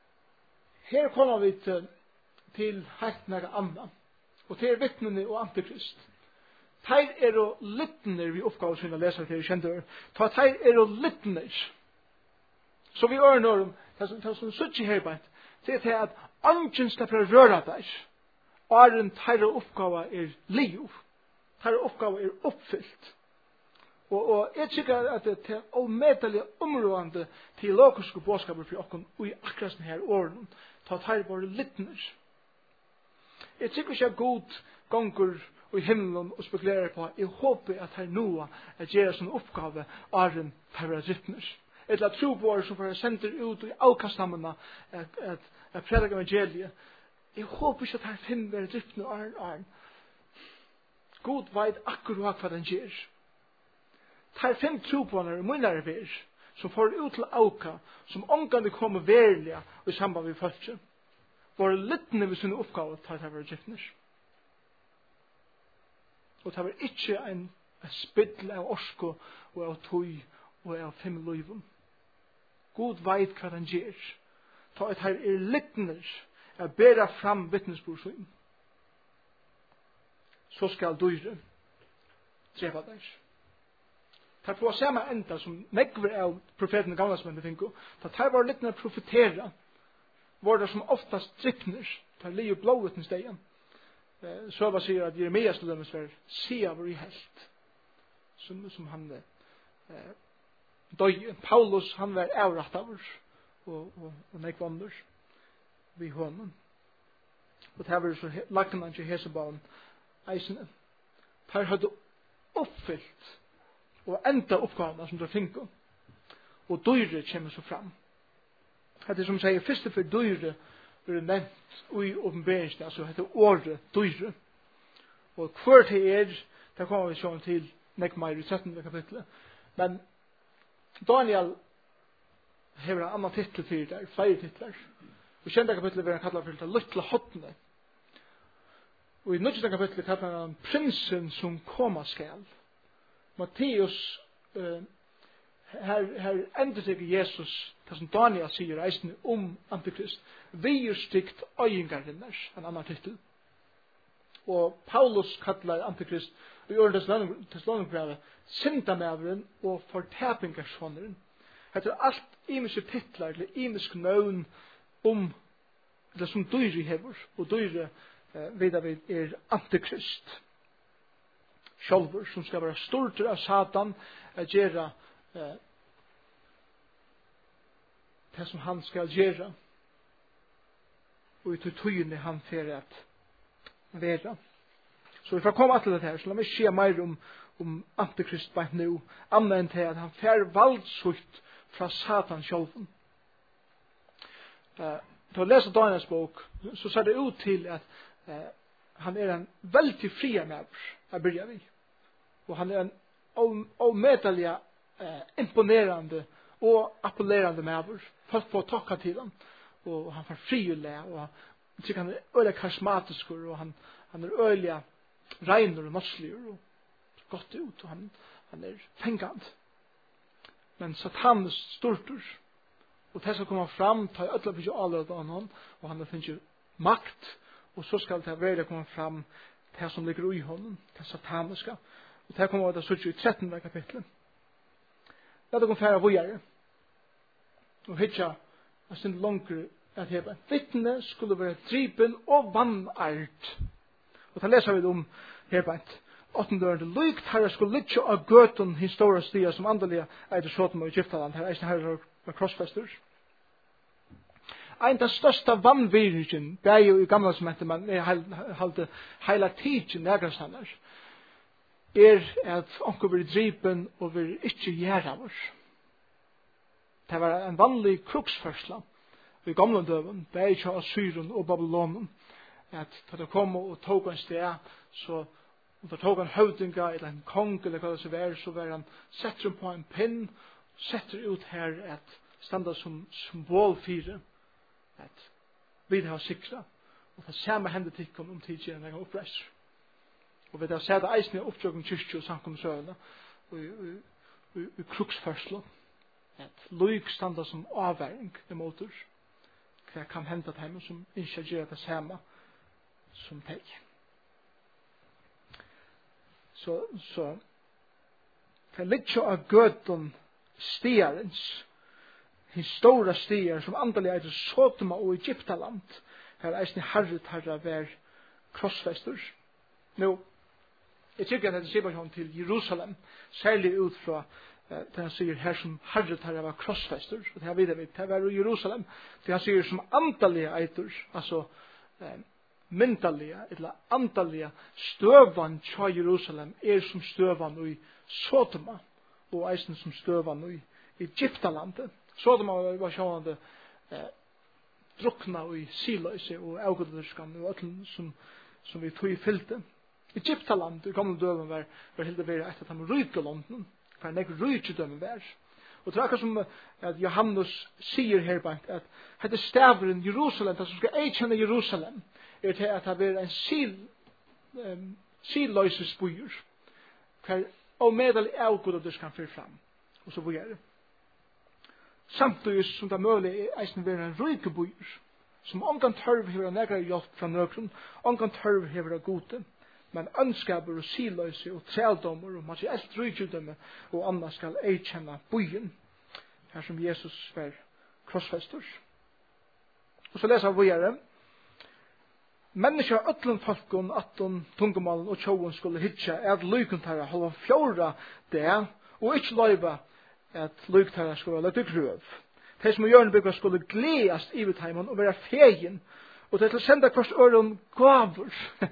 Her kommer vi til, til helt nære andan. Og til vittnene og antikrist. Teir er jo littner vi oppgaver sine leser til kjentør. Ta teir er jo littner. Så vi ørner om, det er som suttje her beint, det er til at angen slipper røra der. Og en teir oppgave er liv. Teir oppgave er oppfyllt. Og, og jeg tykker at det er omedelig områdende teologiske bådskaper for okken og i akkurat denne her åren. Ta teir bare littner. Jeg tykker ikke at god gonger og i himmelen og spekulerer på, jeg håper at her Noah er gjør sånn oppgave av en terrorittner. Et eller tro på som får sender ut i avkaststammene at, at, at predik evangeliet. Jeg håper ikke at her finner driftene og arn arn. God vet akkurat hva den gjør. Her fem tro på når munnere ver, som får ut til auka, som omgående kommer verlige i samband med folket. Våre littne ved sine oppgaver tar det være driftner. Og det var ikke en, en spidl av orsko og av tøy og av fem løyven. God veit hva han gjør. Ta et her er littner å bære fram vittnesbordsyn. Så skal dyre drepa der. Ta på samme enda som negver av profeten i gamla som enda finko. Ta tar var littner profetera. Var det som oftast drippner. Ta li og blåvittnes degen. Så vad säger att Jeremias lömmes var se av i helt som som han eh då Paulus han var avrätt av och och och nek wonders vi honom och det var så lagt man till Hesebon eisen tar hade uppfyllt och ända uppgåvan som det finko och dyre kommer så fram. Det är som säger först för dyre er nevnt i åpenberingen, altså heter året dyre. Og hver til er, der kommer vi sånn til nekmar i trettende kapitlet. Men Daniel hever en annan titel for det, flere titler. Og i kjente kapitlet vil han kalla for det lytle hotne. Og i nødvendig kapitlet kallar han prinsen som koma skal. Matteus uh, her, her ender seg Jesus, det som Daniel sier eisen om Antikrist, vi er stygt øyengarinner, en annan titel. Og Paulus kallar Antikrist i Ørens Tessalonikerbrevet syndamæveren og fortapingarsåneren. Det er alt imiske titlar, eller imiske nøvn om det som dyre hever, og dyre eh, vidar vi er Antikrist. Sjálfur, som skal være stortur av Satan, at gjøre eh, det som han skal gjøre, og i tøyene han fer at være. Så vi får komme til det her, så la meg se mer om, om Antikrist bare nå, annet enn til at han fer valdsut fra Satan sjálfen. Uh, til å lese Daniels bok, så ser det ut til at uh, han er en veldig fria med jeg begynner vi. Og han er en omedelig uh, imponerende og appellerende med folk får takka til ham. Og han får fri og le, og jeg tykker han er øyelig karismatisk, og han, han er øyelig regner og norsklig, og godt ut, og han, han er fengand. Men Satan er stortur, og det skal komme fram, ta i ødla bygge allerede av noen, og han har finnet makt, og så skal det være komme fram det som ligger i hånden, det sataniska. Og det kommer å være i trettende kapitlet. Det er det færre vågjere, og hitja er sin langer at heva. Vittne skulle være dripen og vannart. Og det leser vi om herbeint. åttende lykt herre skulle lykke av gøten historia stier som andalige eide Sodom og Egyptaland. Her eisen herre var krossfester. En av største vannvirgen, det er jo i gamle som heter man, jeg halte heila tidsen nægrastander, er at onker blir dripen og vil ikke gjøre av oss. Det var en vanlig kruksførsla i gamle døven, det er ikke av Syren og Babylonen, at da det kom og tog en sted, så om det tog en høvdinga eller en kong eller hva det så var, så var han setter på en pinn, setter ut her et standa som symbol fire, at vi har sikra, og det samme hender tikkum om tidligere enn jeg oppreis. Og vi har sett eisen i oppdragen kyrkje og samkomsøvende, og i, i, i kruksførsla, at lyk standa som avværing i motor, hva kan hende til dem som ikke gjør det samme som deg. Så, så det ligger av gøten stierens, historia stier som andelig er Sodoma og Egyptaland, her eisne herre tarra vær krossfester. Nå, jeg tykker at det sier bare til Jerusalem, særlig ut fra det han sier her som herre tarra var krossfester, og det her videre vidt, det var i Jerusalem, det han sier som andalige eitur, altså eh, myndalige, eller andalige støvan til Jerusalem er som støvan i Sodoma, og eisen som støvan i Egyptalandet. Sodoma var sjående eh, drukna i siløse og augoderskan og ötlen som, som vi tog i fylte. Egyptalandet i gamle døven var, var helt vera et av de rike landen, for en egen rike døven var. Og det er akkurat som at Johannes sier her bant at dette staveren Jerusalem, det som skal eikjenne Jerusalem, er til at det er en sil, um, silløses byer, hver og medel augoderskan fyrir fram, og så videre. Samtidig som det er mulig er eisen være en rike byer, som omgang tørv hever en negra hjelp fra nøkron, omgang tørv hever en gode, men ønskaber og siløse og trældommer og materielt rydgjødømme og anna skal eikjenne byen, her som Jesus var krossfester. Og så leser vi videre. Mennesker av ötlund folkene, atten tungumalen og tjoen skulle hitja at lykuntarra halva fjóra det, og ikke løyva at lykuntarra skulle løyva grøv. De som gjør bygga skulle gleast i vitaimen og være fegin, og det til å senda kvart øren gaver.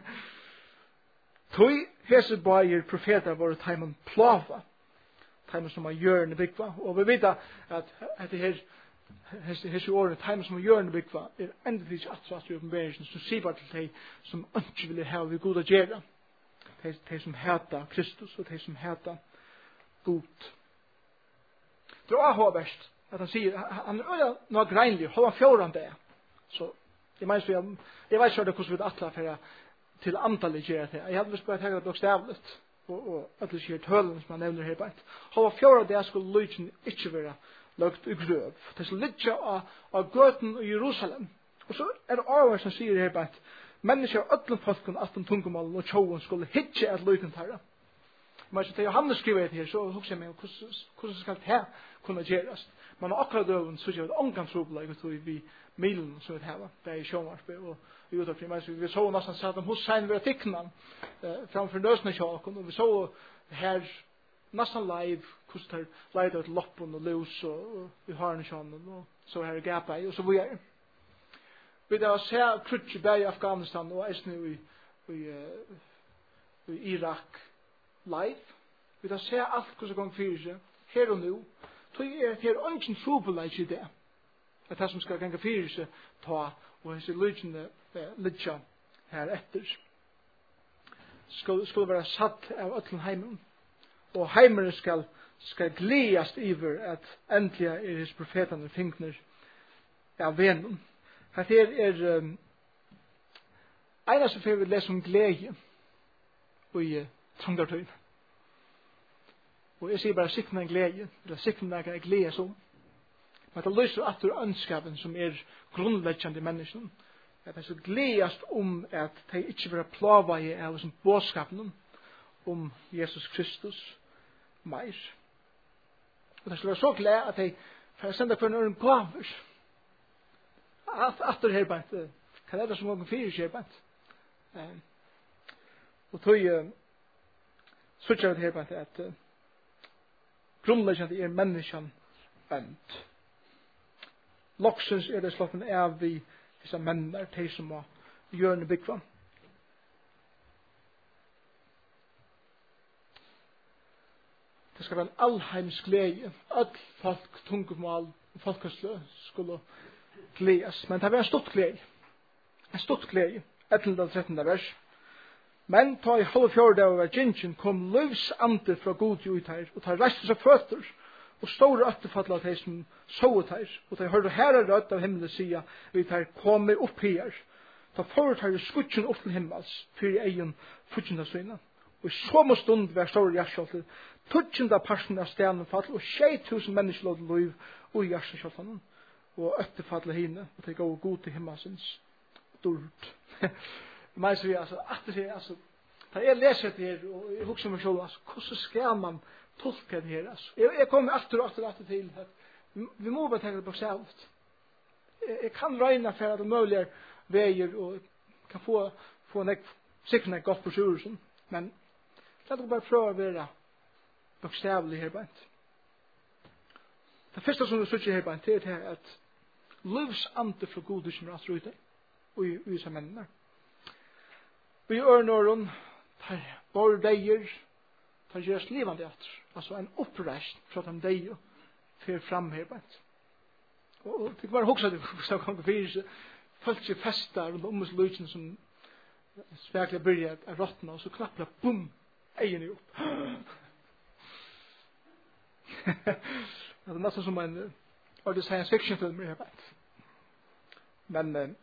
Tøy hese bager profeter var taimen plava, taimen som har gjørende bygva, og vi vet at etter her hese årene, taimen som har gjørende bygva, er endelig ikke atras i oppenberingen, som sier bare til de som ikke ville ha vi god å gjøre, de, de som hata Kristus, og de som hata god. Det er også verst, at han sier, han er noe greinlig, hold han fjorden det, så jeg mener, jeg, jeg vet ikke hvordan vi atla for til antallet gjør det. Jeg hadde lyst på at jeg hadde bokstavlet, og, og at det skjer tølen som han nevner her beint. Hold fjorden det skulle lyden ikke være lagt i grøv. Det skulle ligge av, av gøten i Jerusalem. Og så er det Arvar som sier her beint, mennesker av ødlen folkene, atten tungumalen og tjoen skulle hitje at lyden tarra. Men så til Johannes skriver det her, så husker jeg meg, hvordan skal det kunne gjøres? Man har akkurat døven, så gjør det omgangsrobelig, og vi milen som vi har, det er i sjåmarspe, og vi utafri, men vi så nesten satt om hos sein ved tikkene, framfor nøsene kjåken, og vi så her nesten live, hvordan det leide ut loppen og lus, og vi har en kjånen, og så her gapa i, og så vi er. Vi da ser krutje bæg i Afghanistan, og eisne i, i, i Irak live. Vi da ser alt hvordan gong fyrir seg, her og nu, så er det her ønsken trobeleik i det, at det som skal ganga fyrir seg ta, og hese lydjene lidja her etter, skulle, skulle være satt av ötlen heimen, og heimen skal, skal gledast iver at endelig er hos profetene fingner av venen. Her er um, eneste for vi leser om glede i uh, trangartøyen. Og jeg sier bare sikten en glede, eller sikten en glede som. Men det løser atter ønskapen som er grunnleggende i menneskene. At de skal gledast om at de ikke vil plava i av som bådskapen om Jesus Kristus meir. Og de skal være så glede at de får sende for noen gaver. Atter her bant, hva er det som går fyrir her bant? Og tog så er det her bant at grunnleggende er menneskene ønt. Loksens er det sloppen av vi disse menner, de som må gjøre en byggvann. Det skal være en allheims glede. Alt folk, tungemål og folkeslø skulle gledes. Men det var en stort glede. En stort glede. ellevte og trettende vers. Men ta i halv fjord av Virgin kom løvs ante fra god ut her, og ta reiste seg føtter, og store øtterfattler av de som så ut her, og de hørte her er rødt av himmelen sida, vi tar komme opp her, ta forut her skutjen opp til himmels, for egen futjende syne. Og i samme stund var store hjertskjolter, tutjende parten av stenen fall, og tjei tusen mennesker lov liv og hjertskjoltene. og øttefadle hine, og det går god til himmelsens dult. Men så vi altså, at det er, altså, da jeg leser det her, og jeg husker meg selv, altså, hvordan skal man tolke det her, altså? Jeg, jeg kommer alltid og alltid, alltid til, at vi, vi må bare tenke det på selv. Jeg, jeg kan regne for at det mulige veier, og kan få, få en sikkert en godt på sjursen, men la dere bare prøve å være bokstavelig her bant. Det første som du sier her bant, det er at livsante fra gode som er alt rute, og i disse mennene. Vi gjør noen, tar våre deier, tar gjøres livande etter, altså en oppreist fra de deier, fer fram her bant. Og, og det kan være hoksa det, hvis det kan fyre folk som festar rundt om hos lydsen som spekler byrja av rottene, og så knapper det, bum, egen opp. Det er nesten som en uh, science fiction film her bant. Men uh,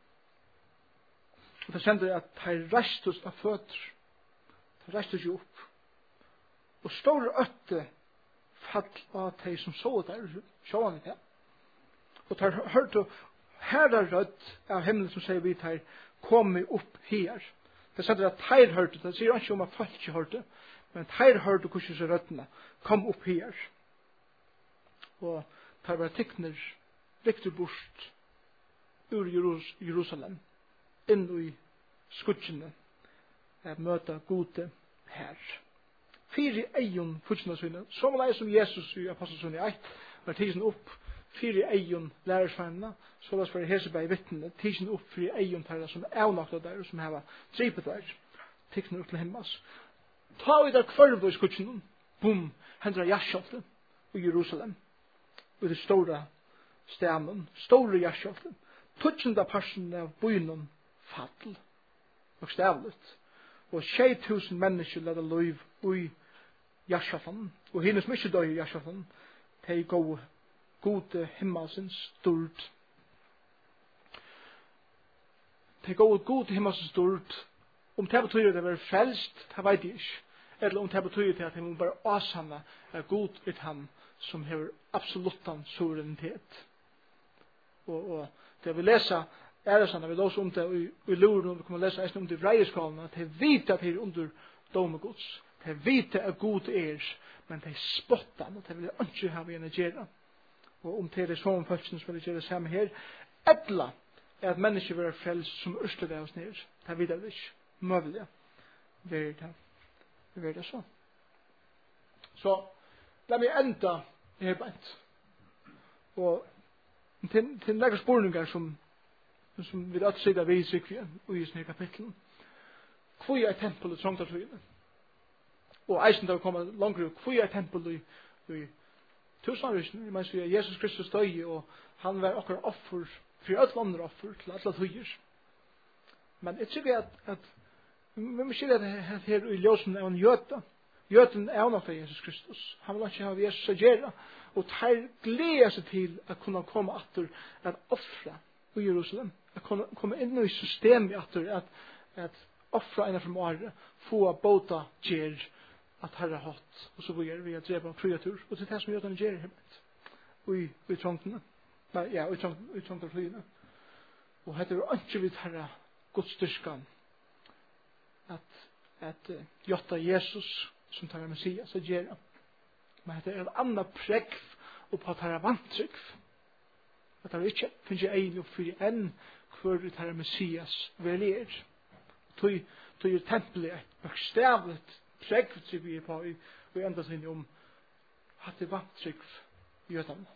og det kjente at de reiste oss av føtter. De reiste oss opp. Og store øtte fall av de som så der, sjående det. Og de hørte herre rødt av himmelen som sier vi der, kom opp her. Det kjente at de hørte, det sier ikke om at folk ikke hørte, men de hørte hvordan så røttene kom opp her. Og de var tikkner riktig bort ur Jerusalem, inn i skutsjene at møte gode her. Fire eion futsjene sine, som er som Jesus i Apostelsson i ett, var tisen opp, fire eion lærersvennene, så var det Heseberg i vittnene, tisen opp fire eion terra som er avnakta der, og som har dripet der, tikkene opp til himmels. Ta i der kvarv i skutsjene, bum, hendra jarsjolten i Jerusalem, og det store stemmen, store jarsjolten, tutsjenda parsen av bynum fall, bokstavligt, og tjei tusen mennesker lade liv ui jarsjolten, og henne som ikke døy i jarsjolten, de gå gode himmelsens stort. De gå gode himmelsens stort, om det betyr at det var frelst, det vet jeg ikke, eller om det betyr at de må bare asanne er god ut ham, som har absoluttan suverenitet. Og, og det vi leser, er det sånn, vi låser om det i, i luren, og vi kommer lese om det i vreieskalene, at de vet at de er under domegods. De vet at god er, men de spotter, og de vil ikke ha vi enn å gjøre. Og om det er sånn følelsen som vil gjøre det samme her, etla er at mennesker vil være frelst som ørstet av oss ned. Det vet jeg ikke. Møvelig. Det er det. Det er det sånn. Så, la meg enda her beint. Og til, til noen spørninger som, som vi alltid sier vi i sykvien og i sånne kapitlen. Hvor er tempelet trångt av tøyene? Og eisen da vi kommer langt ut, hvor er tempelet i, i tusenavisen? Mens vi er Jesus Kristus døy, og han var akkurat offer, for alle andre offer, til alle tøyer. Men jeg tykker at, at vi må si at her i ljøsen er en jøte. Jøten er nok av Jesus Kristus. Han vil ikke ha Jesus å gjøre. Og tar gleder seg til å kunne komme atter at offre i Jerusalem. At kunne komme inn i systemet atter at, at offre en fra Mare, få båta gjør at herre hatt. Og så vil vi drepe en fryatur. Og til det som jøten gjør hjemme. Og i, i trångtene. Nei, ja, i trångtene flyene. Og dette er ikke vidt herre godstyrkan. At, at uh, jotta Jesus som tar Messias og gjør. Men det er en annen pregg og på at det er vantrygg. At det er ikke finnes jeg en og fyre enn hver det er Messias vel er. Tog er tempelet et bokstavligt pregg som vi er på i, i enda sin om at det er vantrygg gjøtene.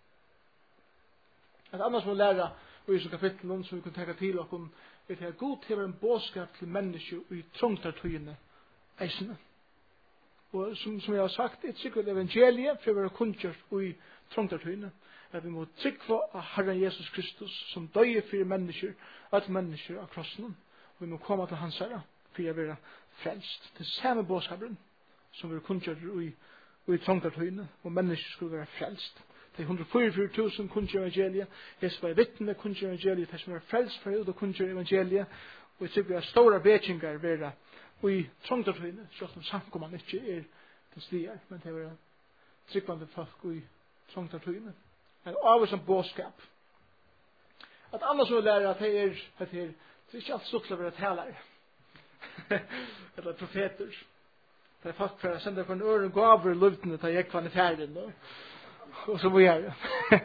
Et annet som vi lærer i som kapittel som vi kan tenke til og om er at God hever en bådskap til mennesker i trångtartøyene eisene. Og som, som jeg har sagt, et sikkert evangeliet for å være kunngjørt i trångtartøyene, at vi må trykke av Herren Jesus Kristus som døye for mennesker, alle mennesker av krossen, og vi må komme til hans herre for å være frelst. Det samme bådskapen som vi er kunngjørt i, i trångtartøyene, og mennesker skulle være frelst. Det er hundre fyrtifire tusen kunngjør evangeliet, Jesus var i vittne kunngjør evangeliet, det som er frelst for å kunngjør evangeliet, og jeg tykker vi har store betingar være og i trångtartøyene, selv om samkomman ikke er til stier, men det er tryggvande folk i trångtartøyene. En av som båskap. At annars så lærer at det er, at det er, det er ikke alt stort til å være talere. Eller profeter. Det er folk for å sende på en øren gaver i luftene til jeg kvann i ferden. Og, og så må jeg gjøre.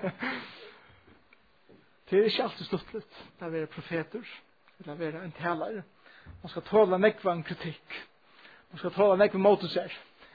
Det er ikke alltid stort til å være profeter. Eller å være en talere. Man skal tåle nekva en kritikk. Man skal tåle nekva mot seg.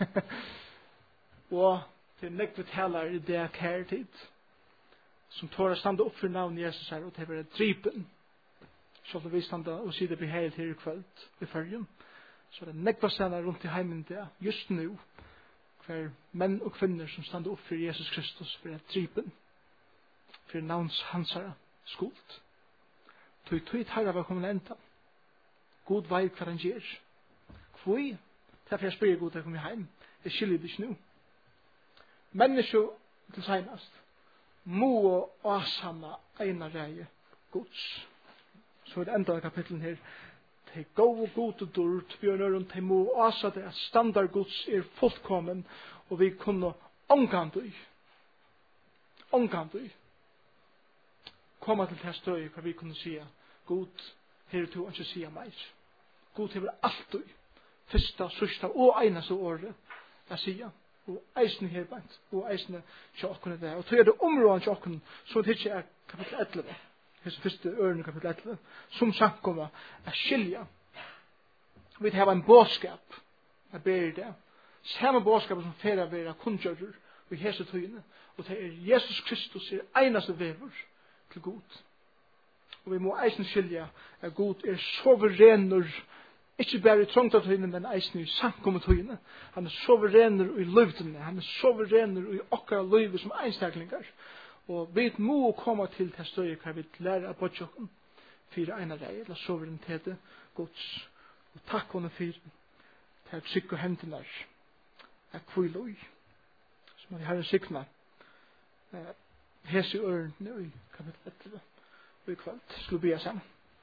Og det er nekva talere i det kære tid. Som tår å stande opp for navn Jesus her, og til å være drypen. Så vi standa og sier det blir helt her i kveld i følgen. Så det er nekva stener rundt i heimen det, just nu, hver menn og kvinner som standa opp for Jesus Kristus, for et drypen, for navns hansara skuld. Tog tog tarra var kommet enda. God vei hva han gjør. Hvor? Derfor jeg spyrir god til å komme heim. Jeg skiljer det ikke nu. Mennesker til senast. Må og asanna eina reie gods. Så er det enda av kapitlen her. Det er god og god og dård. Vi er nøren til må og asa det at standard gods er fullkommen og vi kunne omgant ui. Omgant ui. Komma til det støy hva vi kunne sige god, her to ikke sige meir. God hever alt ui. Fyrsta, sørsta og einaste året jeg sier. Og eisne her bant, og eisne tjokkene der. Og tog er det områden tjokkene, så det ikke er kapittel elleve. Hese første ørene kapittel elleve. Som samkomma er skilja. Vi har en båskap, jeg ber det. Samme båskap som færa vera kundgjører og hese tøyene. Og det er Jesus Kristus er einaste vever til god. Og vi må eisne skilja at god er soverenur. Ikke bare i trångta tøyene, men eisne i samkommet tøyene. Han er soverener i løvdene. Han er soverener i okkara løyve som einstaklingar. Og vi må komme til til støy hva vi lærer av bodjokken. Fyra ena rei, eller soverenitete, gods. Og takk henne for til trykk og hendene er kvilløy. Så må vi ha en sikna hese i ørene i kapittel elleve. Og i kveld skulle vi be sammen.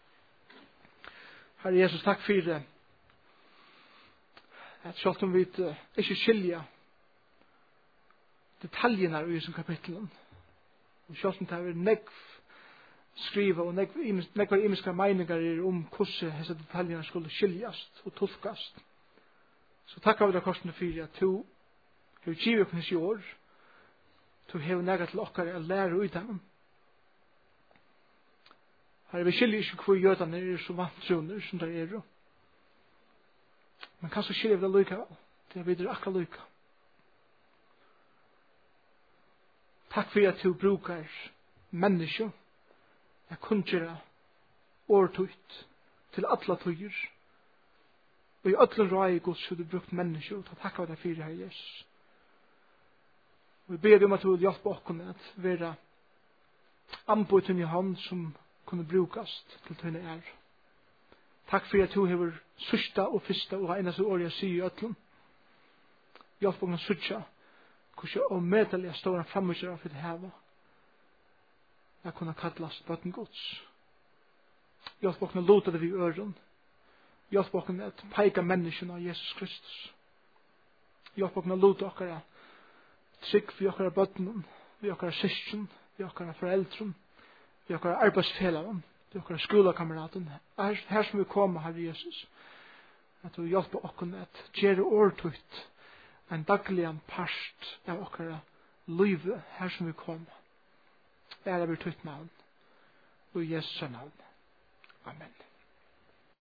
Herre Jesus, takk for det. At selv om vi ikke skilja detaljene i disse kapitlene, og selv om det er negv skriva og negvar imiska meiningar er om hvordan disse detaljene skulle skiljast og tolkast, så takkar vi deg korsene for at du har givet oss i år, du har negat til okkar å lære ut dem. Herre, vi skiljer ikke hvor jødene er så vanttroner som det er. Men kanskje skiljer vi det lykka vel. Det er videre akkurat lykka. Takk for at du brukar mennesker jeg kunngjøre årtøyt til alle tøyer. Og i alle rai gods har du brukt mennesker og takk av deg for det her, Jesus. Og vi ber om at du vil hjelpe oss at være anbøyten i hand som kunne brukast til tøyne er. Takk for at du hever sørsta og fyrsta og eneste år jeg sier i øtlen. Hjelp oss sørsta hvordan og medelig stående fremmøkere for det heva. Jeg kunne kallast bøtten gods. Hjelp oss låta det vi i øren. Hjelp oss at peika menneskene av Jesus Kristus. Hjelp oss låta okkara trygg for okkara bøtten, vi okkara syskjen, vi okkara foreldren, vi okkara arbeidsfelaren, vi okkara skolakameraten, her, her som vi kommer, Herre Jesus, at du hjelper okkara at gjøre årtøyt en daglig part av okkara livet, her som vi kommer. Det er det vi tøyt navn, og i Jesu navn. Amen.